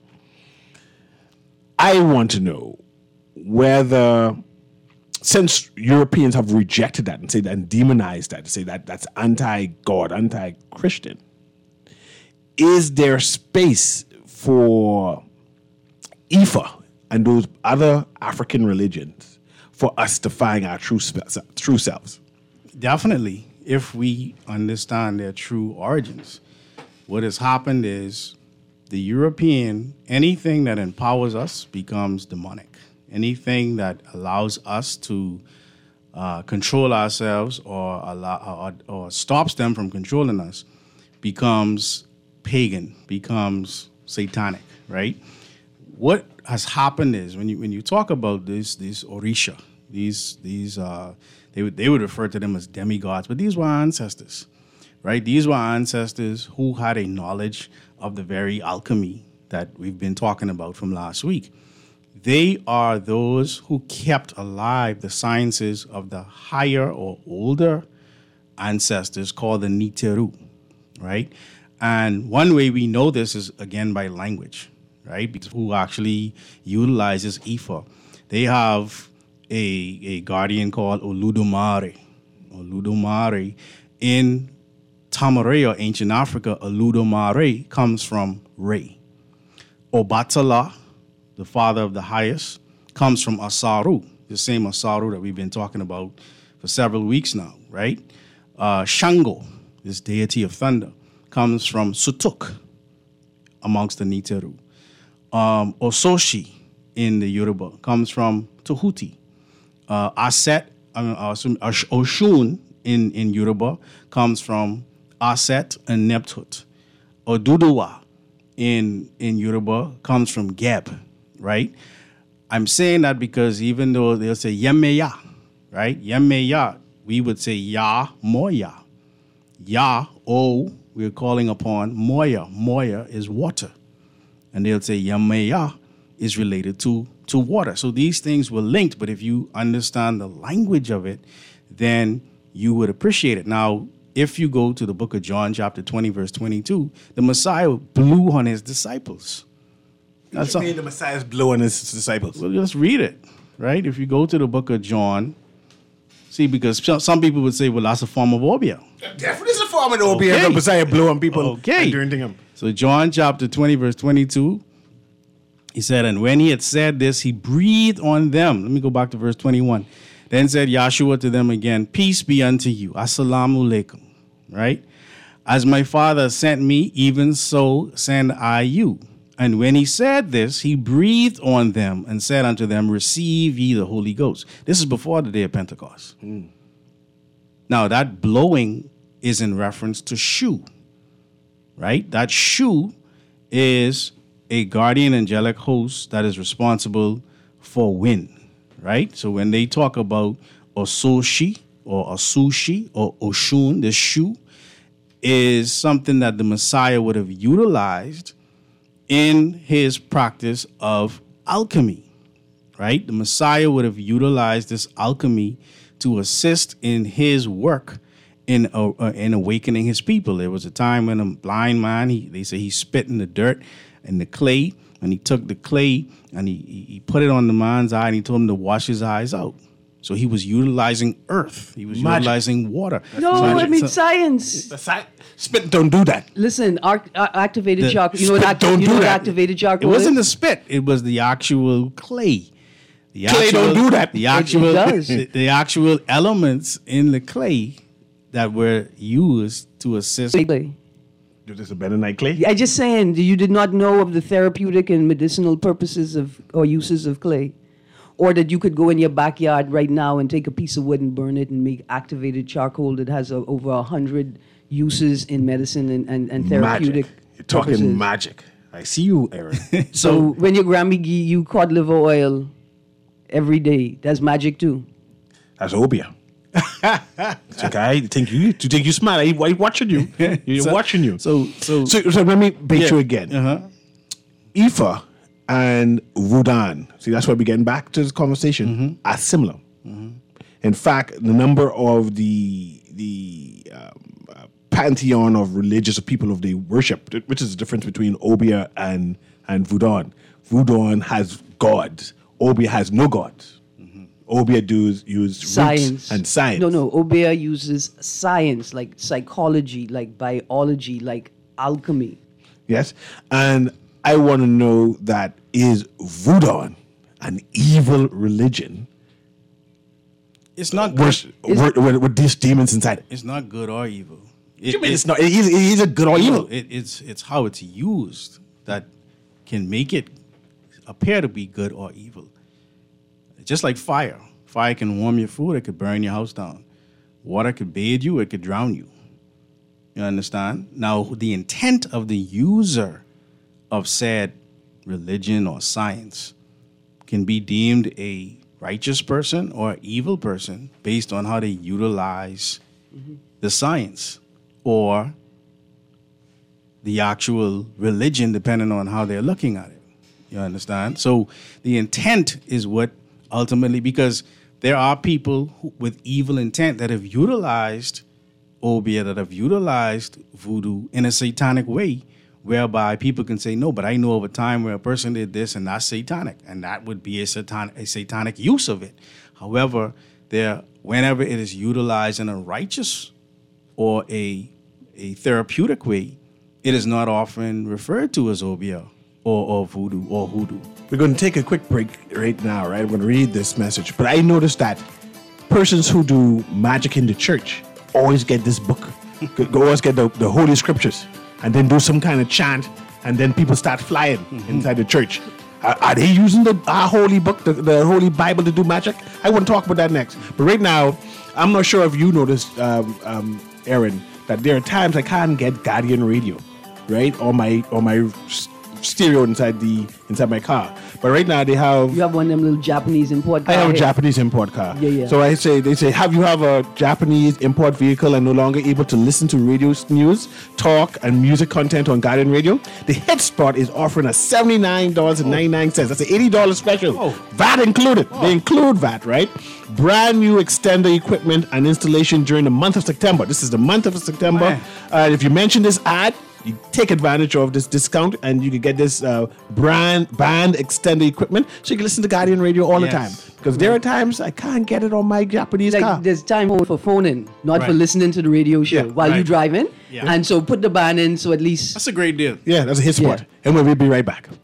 I want to know whether, since Europeans have rejected that and say that and demonized that, to say that that's anti-God, anti-Christian, is there space for Ifa and those other African religions for us to find our true true selves? Definitely, if we understand their true origins. What has happened is the European, anything that empowers us becomes demonic. Anything that allows us to uh, control ourselves or, allow, or, or stops them from controlling us becomes pagan, becomes satanic, right? What has happened is when you when you talk about this, these Orisha, these these uh, they would they would refer to them as demigods, but these were our ancestors, right? These were our ancestors who had a knowledge of the very alchemy that we've been talking about from last week. They are those who kept alive the sciences of the higher or older ancestors called the Niteru, right? And one way we know this is, again, by language, right? Because who actually utilizes Ifa. They have a, a guardian called Oludumare. Oludumare. In Tamaray or ancient Africa, Oludumare comes from Re. Obatala, the father of the highest, comes from Asaru, the same Asaru that we've been talking about for several weeks now, right? Uh, Shango, this deity of thunder, comes from Sutuk amongst the Niteru. Um, Ososhi in the Yoruba comes from Tuhuti. Uh, Aset, uh, Oshun in, in Yoruba comes from Aset and Neptut. Oduduwa in, in Yoruba comes from Geb, right? I'm saying that because even though they'll say Yemeya, right? Yemeya, we would say Ya Moya. Ya, O, we're calling upon Moya. Moya is water. And they'll say Yemeya is related to, to water. So these things were linked, but if you understand the language of it, then you would appreciate it. Now, if you go to the book of John, chapter twenty, verse twenty-two, the Messiah blew on his disciples. That's what you mean the Messiah's blowing his disciples? Well, just read it, right? If you go to the book of John, see, because some people would say, well, that's a form of Obeah. Definitely is a form of Obeah. Okay. The Messiah blowing people okay. and doing things. So John chapter twenty, verse twenty-two, he said, and when he had said this, he breathed on them. Let me go back to verse twenty-one. Then said Yahshua to them again, peace be unto you. Assalamu alaikum, right? As my Father sent me, even so send I you. And when he said this, he breathed on them and said unto them, receive ye the Holy Ghost. This is before the day of Pentecost. Mm. Now, that blowing is in reference to Shu, right? That Shu is a guardian angelic host that is responsible for wind, right? So when they talk about Ososhi or Asushi or Oshun, the Shu is something that the Messiah would have utilized in his practice of alchemy, right? The Messiah would have utilized this alchemy to assist in his work in uh, uh, in awakening his people. There was a time when a blind man, he, they say he spit in the dirt and the clay, and he took the clay and he, he put it on the man's eye and he told him to wash his eyes out. So he was utilizing earth. He was Magic. utilizing water. No, so I mean so, science. The sci- spit don't do that. Listen, arc, uh, activated charcoal. You know what, acti- you know what activated charcoal It wasn't is? the spit. It was the actual clay. The clay actual, don't do that. The actual, it does. The, the actual elements in the clay that were used to assist. Clay. This a bentonite clay? I just saying, you did not know of the therapeutic and medicinal purposes of or uses of clay. Or that you could go in your backyard right now and take a piece of wood and burn it and make activated charcoal that has a, over a hundred uses in medicine and, and, and therapeutic Magic. You're talking purposes. magic. I see you, Aaron. So when your grandma give you cod liver oil every day, that's magic too. That's Obia. It's okay. I think you, you think you smart. I, I watching you. You're So- watching you. So, so, So, so let me bait you again. Uh huh. Ifa and Vudan, see, that's why we're getting back to this conversation, Mm-hmm. are similar. In fact, the number of the the um, uh, pantheon of religious people of the worship, which is the difference between Obia and and Vudan. Vudan has gods. Obia has no gods. Obia does use Science. roots and science. No, no. Obea uses science, like psychology, like biology, like alchemy. Yes, and I want to know that is Vudan an evil religion? it's not With, good. with, with, with these demons inside it. It's not good or evil. It, You mean it- it's not? It is, it is a good or no, evil? It, it's it's how it's used that can make it appear to be good or evil. Just like fire. Fire can warm your food. It could burn your house down. Water could bathe you. It could drown you. You understand? Now, the intent of the user of said religion or science can be deemed a righteous person or evil person based on how they utilize the science or the actual religion, depending on how they're looking at it. You understand? So the intent is what ultimately, because there are people who, with evil intent that have utilized Obia, that have utilized voodoo in a satanic way, whereby people can say, no, but I know of a time where a person did this and that's satanic, and that would be a satanic, a satanic use of it. However, there, whenever it is utilized in a righteous or a, a therapeutic way, it is not often referred to as Obia or, or voodoo or hoodoo. We're going to take a quick break right now, right? I'm going to read this message. But I noticed that persons who do magic in the church always get this book, go always get the, the Holy Scriptures, and then do some kind of chant, and then people start flying Mm-hmm. inside the church. Are, are they using the our holy book, the, the Holy Bible, to do magic? I want to talk about that next. But right now, I'm not sure if you noticed, um, um, Aaron, that there are times I can't get Guardian Radio, right, on my on my s- stereo inside the inside my car. But right now they have. You have one of them little Japanese import I have a cars. Japanese import car. Yeah, yeah. So I say, they say, have you have a Japanese import vehicle and no longer able to listen to radio news, talk, and music content on Guardian Radio? The Hit Spot is offering a seventy-nine dollars and ninety-nine cents. That's an eighty dollars special. Oh. V A T included. They include V A T, right? Brand new extender equipment and installation during the month of September. This is the month of September. Man. Uh, if you mention this ad, you take advantage of this discount and you can get this uh, brand band extender equipment so you can listen to Guardian Radio all the Yes. time. Because there are times I can't get it on my Japanese car. Like there's time for phoning, not for Right. listening to the radio show Yeah, while you're right. driving. Yeah. And so put the band in, so at least That's a great deal. Yeah, that's a hit spot. Yeah. And we'll be right back.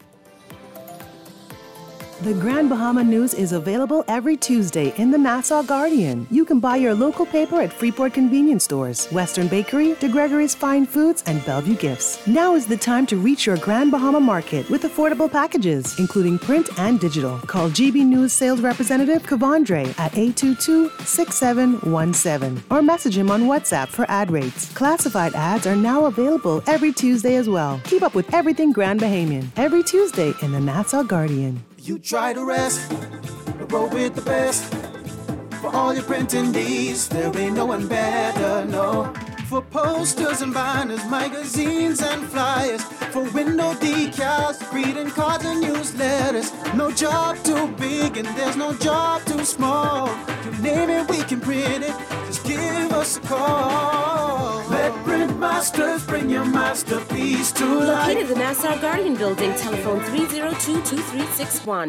The Grand Bahama News is available every Tuesday in the Nassau Guardian. You can buy your local paper at Freeport Convenience Stores, Western Bakery, DeGregory's Fine Foods, and Bellevue Gifts. Now is the time to reach your Grand Bahama market with affordable packages, including print and digital. Call G B News sales representative Kavandre at eight two two, six seven one seven or message him on WhatsApp for ad rates. Classified ads are now available every Tuesday as well. Keep up with everything Grand Bahamian every Tuesday in the Nassau Guardian. You try to rest, but roll with the best. For all your printing needs, there ain't no one better, no. For posters and banners, magazines and flyers. For window decals, greeting cards and newsletters. No job too big and there's no job too small. You name it, we can print it. Just give us a call. Let Print Masters bring your masterpiece to life. Located in the Nassau Guardian Building, telephone three zero two, two three six one.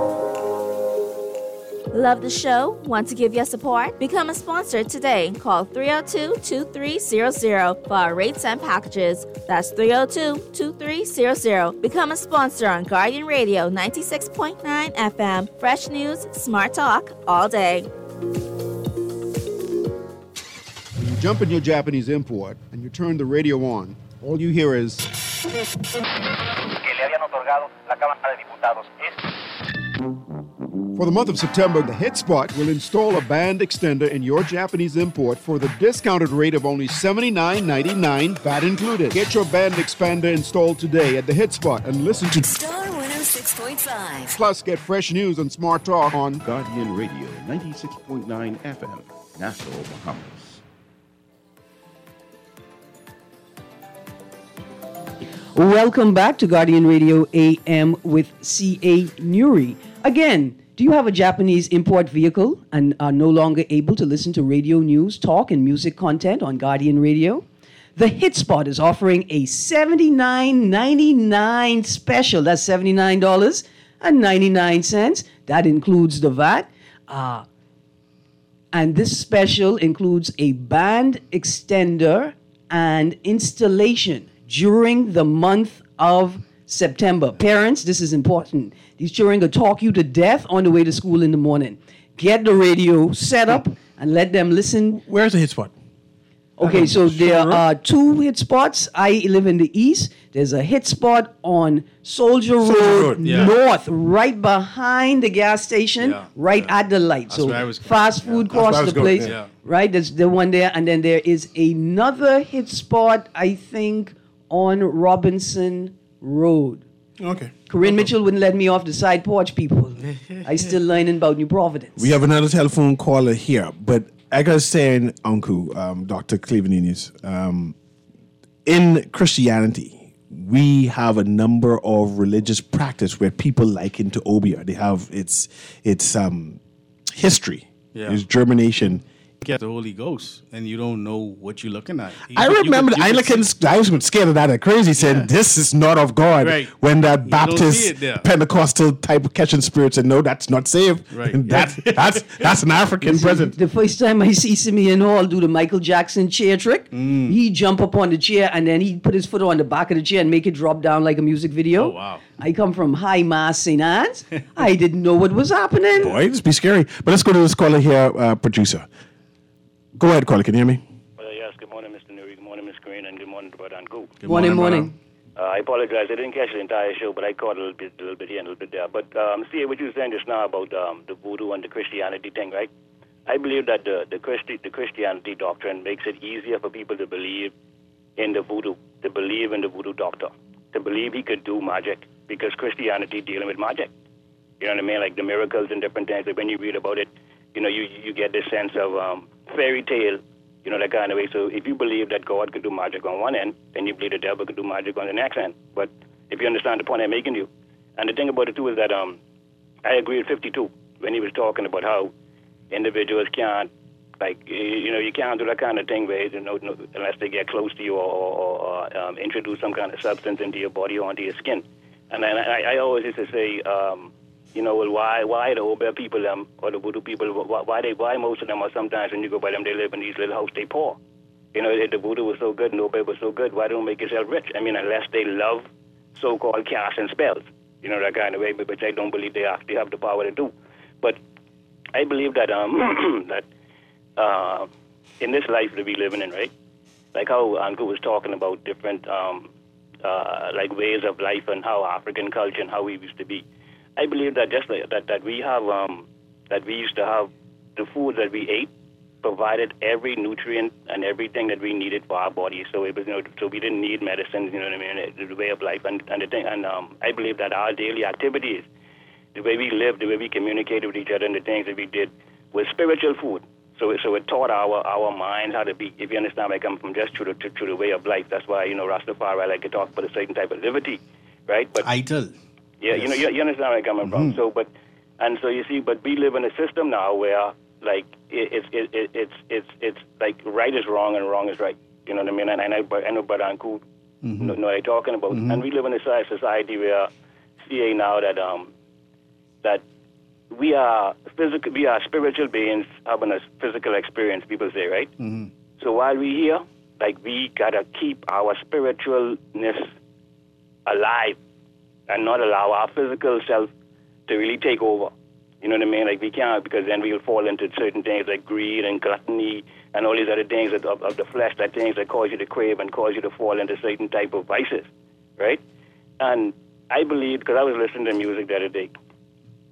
Love the show? Want to give your support? Become a sponsor today. Call three oh two, two three zero zero for our rates and packages. That's three oh two, two three zero zero. Become a sponsor on Guardian Radio ninety-six point nine F M. Fresh news, smart talk, all day. When you jump in your Japanese import and you turn the radio on, all you hear is... For the month of September, the Hit Spot will install a band extender in your Japanese import for the discounted rate of only seventy-nine ninety-nine, V A T included. Get your band expander installed today at the Hit Spot and listen to Star one oh six point five. Plus, get fresh news and smart talk on Guardian Radio ninety-six point nine F M, Nassau, Bahamas. Welcome back to Guardian Radio A M with C A Nuri. Again, do you have a Japanese import vehicle and are no longer able to listen to radio news, talk, and music content on Guardian Radio? The Hit Spot is offering a seventy-nine ninety-nine special. That's seventy-nine dollars and ninety-nine cents. That includes the V A T. Uh, and this special includes a band extender and installation during the month of September. Parents, this is important. These children will talk you to death on the way to school in the morning. Get the radio set up and let them listen. Where's the Hit Spot? Okay, so there are two hit spots. I live in the east. There's a hit spot on Soldier Road, Road, yeah. North, right behind the gas station, Yeah, right yeah. at the light. That's so where I was going. fast food That's where I across was the going, place, yeah. right? There's the one there, and then there is another hit spot, I think, on Robinson Road. Okay. Corinne Mitchell wouldn't let me off the side porch, people. I still learning about New Providence. We have another telephone caller here, but I gotta say, Uncle, um, Doctor Cleveninius, um, in Christianity, we have a number of religious practice where people liken to obia. They have its its um, history, Yeah. its germination. Get the Holy Ghost, and you don't know what you're looking at. You I could- you remember could- the you could Anglicans, I was scared of that like crazy, saying Yeah. this is not of God. Right. When that You don't see Baptist, it there. Pentecostal type of catching spirit said, no, that's not saved. Right. And that, that's, that's an African Listen, present. The first time I see Simeon Hall do the Michael Jackson chair trick, Mm. he jump up on the chair and then he put his foot on the back of the chair and make it drop down like a music video. Oh, wow. I come from High Mass Saint Anne's. I didn't know what was happening. Boy, this be scary. But let's go to this caller here, uh, producer. Go ahead, caller. Can you hear me? Well, yes, good morning, Mister Nuri. Good morning, Miss Green, and good morning to Brother Anku. Good morning, morning. Uh, I apologize. I didn't catch the entire show, but I caught a little bit, a little bit here and a little bit there. But um, see what you were saying just now about um, the voodoo and the Christianity thing, right? I believe that the the, Christi- the Christianity doctrine makes it easier for people to believe in the voodoo, to believe in the voodoo doctor, to believe he could do magic, because Christianity dealing with magic. You know what I mean? Like the miracles and different things. Like when you read about it, you know, you you get this sense of um, fairy tale, you know, that kind of way. So if you believe that God could do magic on one end, then you believe the devil could do magic on the next end. But if you understand the point I'm making to you, and the thing about it too is that um, I agree with fifty-two when he was talking about how individuals can't, like, you know, you can't do that kind of thing where, you know, unless they get close to you or, or, or um, introduce some kind of substance into your body or onto your skin. And I, I always used to say, um, you know, well, why why the Obeah people um, or the voodoo people, why, why they why most of them are sometimes when you go by them, they live in these little houses, they poor. You know, if the voodoo was so good and the Obeah was so good, why don't make yourself rich? I mean, unless they love so-called casts and spells, you know, that kind of way, but which I don't believe they actually have the power to do. But I believe that um that uh, in this life that we living in, right, like how Anku was talking about different um, uh, like ways of life and how African culture and how we used to be. I believe that just like that, that we have, um, that we used to have the food that we ate provided every nutrient and everything that we needed for our bodies. So it was, you know, so we didn't need medicines, you know what I mean, the way of life and, and the thing. And um, I believe that our daily activities, the way we lived, the way we communicated with each other and the things that we did was spiritual food. So, so it taught our, our minds how to be, if you understand, I come from just through the, through the way of life. That's why, you know, Rastafari, like to talk about a certain type of liberty, right? But Idol. Yeah, yes. you know, you, you understand where I'm coming mm-hmm. from. So, but, and so you see, but we live in a system now where, like, it, it's it, it, it's it's it's like right is wrong and wrong is right. You know what I mean? And, and I, I know, but Anku, mm-hmm. know, know what I'm talking about. Mm-hmm. And we live in a society where, see now that um that we are physical, we are spiritual beings having a physical experience. People say, right? Mm-hmm. So while we here, like, we gotta keep our spiritualness alive and not allow our physical self to really take over. You know what I mean? Like, we can't, because then we'll fall into certain things like greed and gluttony and all these other things of, of, of the flesh, that things that cause you to crave and cause you to fall into certain type of vices, right? And I believe, because I was listening to music the other day,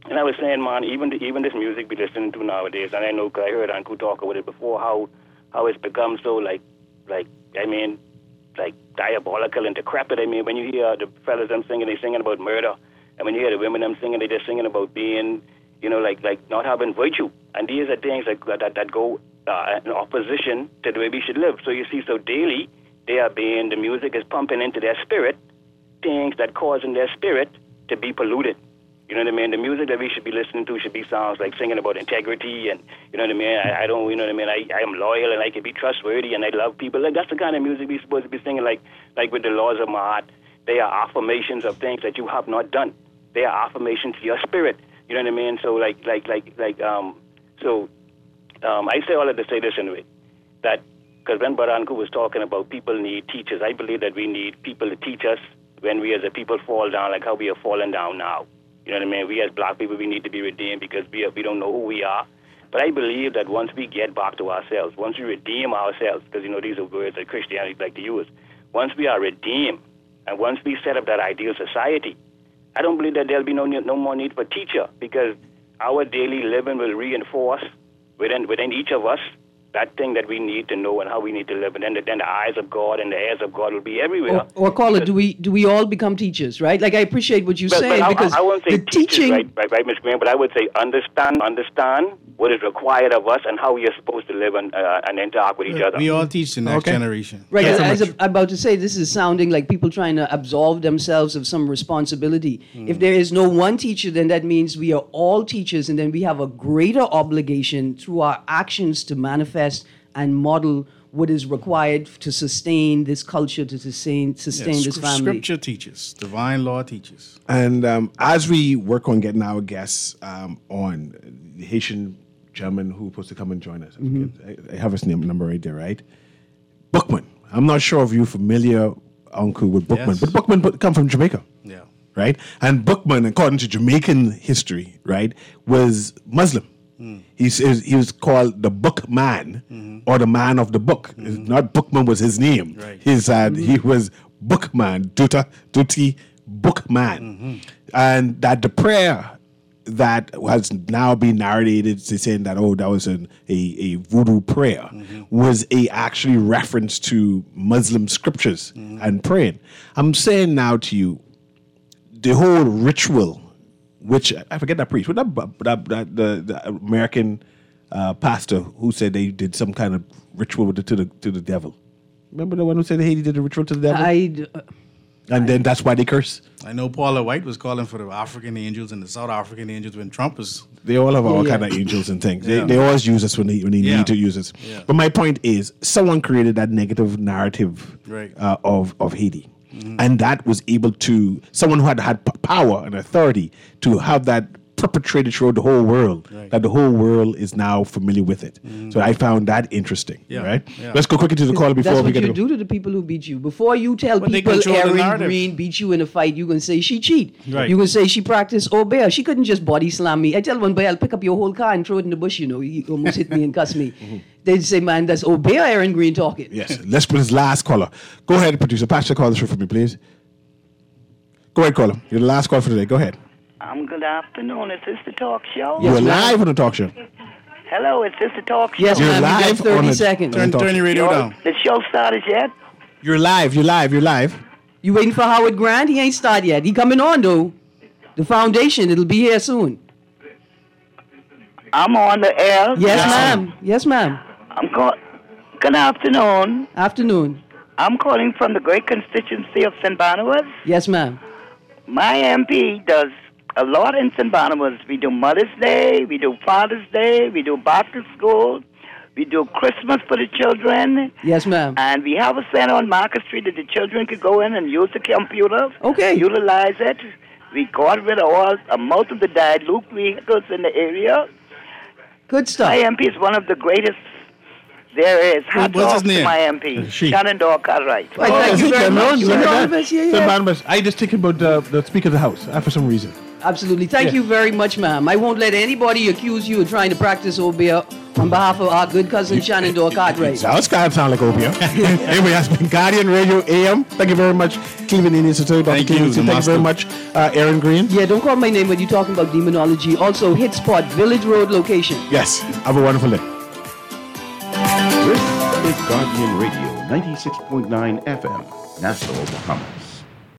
And I was saying, man, even the, even this music we listening to nowadays, and I know 'cause I heard Uncle talk about it before, how how it's become so like like I mean, like diabolical and decrepit. I mean, when you hear the fellas them singing, they singing about murder, and when you hear the women them singing, they just singing about being, you know, like like not having virtue. And these are things that that, that go uh, in opposition to the way we should live. So you see, so daily they are being, the music is pumping into their spirit things that causing their spirit to be polluted. You know what I mean? The music that we should be listening to should be songs like singing about integrity and, you know what I mean? I, I don't, you know what I mean? I, I am loyal and I can be trustworthy and I love people. Like, that's the kind of music we're supposed to be singing, like like with the laws of my heart. They are affirmations of things that you have not done. They are affirmations to your spirit. You know what I mean? So like, like, like, like, um, so um, I say all of to say this anyway, that because when Baranku was talking about people need teachers, I believe that we need people to teach us when we as a people fall down, like how we are falling down now. You know what I mean? We as black people, we need to be redeemed because we are, we don't know who we are. But I believe that once we get back to ourselves, once we redeem ourselves, because, you know, these are words that Christianity like to use, once we are redeemed and once we set up that ideal society, I don't believe that there'll be no no more need for teacher because our daily living will reinforce within within each of us that thing that we need to know and how we need to live. And then the, then the eyes of God and the ears of God will be everywhere. Or, or call it, do we do we all become teachers, right? Like, I appreciate what you're but, saying but because I, I won't say the teachers, teaching... right, right, right, Miz Graham, but I would say understand, understand what is required of us and how we are supposed to live and, uh, and interact with each other. We all teach the next Okay. generation. Right, Thank as, you as so I'm about to say, this is sounding like people trying to absolve themselves of some responsibility. If there is no one teacher, then that means we are all teachers, and then we have a greater obligation through our actions to manifest and model what is required to sustain this culture, to sustain, sustain Yes, this scr- family. Scripture teaches, divine law teaches. And um, as we work on getting our guests um, on, the Haitian gentleman who was supposed to come and join us, I, forget- I- I have his name number right there, right? Bookman. I'm not sure if you're familiar, Uncle, with Bookman, Yes. but Bookman put- come from Jamaica. Yeah. Right? And Bookman, according to Jamaican history, right, was Muslim. He says he was called the Book Man or the Man of the Book. Not Bookman was his name. Right. His, uh, He was Bookman, Duta, Duty Bookman. And that the prayer that has now been narrated saying that, oh, that was an, a, a voodoo prayer was a actually reference to Muslim scriptures and praying. I'm saying now to you, the whole ritual, which I forget that priest, but that, that, that the, the American uh, pastor who said they did some kind of ritual with the, to the to the devil. Remember the one who said Haiti did a ritual to the devil? I d- uh, and then that's why they curse. I know Paula White was calling for the African angels and the South African angels when Trump was. They all have all Yeah. kind of angels and things. Yeah. They, they always use us when they when they Yeah. need to use us. Yeah. But my point is, someone created that negative narrative Right. uh, of of Haiti. And that was able to, someone who had had p- power and authority to have that perpetrated throughout the whole world, that the whole world is now familiar with it. So I found that interesting, Yeah, right? yeah. Let's go quickly to the caller before That's we what get you to do to the people who beat you. Before you tell But they people control the Erin narrative. Green beat you in a fight, you can say she cheat. Right. You can say she practiced Obeah. She couldn't just body slam me. I tell one boy, I'll pick up your whole car and throw it in the bush, you know. You almost hit me and cuss me. They'd say, man, that's Obeah Erin Green talking. Yes, let's put his last caller. Go ahead, producer. Patch the caller through for me, please. Go ahead, caller. You're the last call for today. Go ahead. Um, good afternoon. Is this the talk show? You're live on the talk show. Hello, is this the talk show? Yes, You're ma'am. You got live thirty on the- seconds. on the Turn, talk turn show. your radio down. The show started yet? You're live. You're live. You're live. You waiting for Howard Grant? He ain't started yet. He coming on, though. The foundation, it'll be here soon. I'm on the air. Yes, ma'am. Yes, ma'am. I'm call- Good afternoon. Afternoon. I'm calling from the great constituency of Saint Barnabas. Yes, ma'am. My M P does a lot in Saint Barnabas. We do Mother's Day, we do Father's Day, we do back to school, we do Christmas for the children. Yes, ma'am. And we have a center on Market Street that the children could go in and use the computer. Okay. Utilize it. We got rid of all uh, most of the dilute vehicles in the area. Good stuff. My M P is one of the greatest there is. Hats What's off his to name? my M P, She. Shannon Dorr Cartwright. Right, thank you very much. You Saint heard that? Barnabas, yeah, Saint yeah. Barnabas. I just thinking about the, the Speaker of the House uh, for some reason. Absolutely. Thank Yeah. you very much, ma'am. I won't let anybody accuse you of trying to practice obeah on behalf of our good cousin Shenandoah Cartwright. Sounds kind of sound like opium. Anyway, that's been Guardian Radio A M. Thank you very much, Cleveland Indian Institute. Thank Doctor you, Thank you very much, uh, Aaron Green. Yeah, don't call my name when you're talking about demonology. Also, hit spot, Village Road location. Yes. Have a wonderful day. This is Guardian Radio ninety-six point nine F M, Nassau, Bahamas.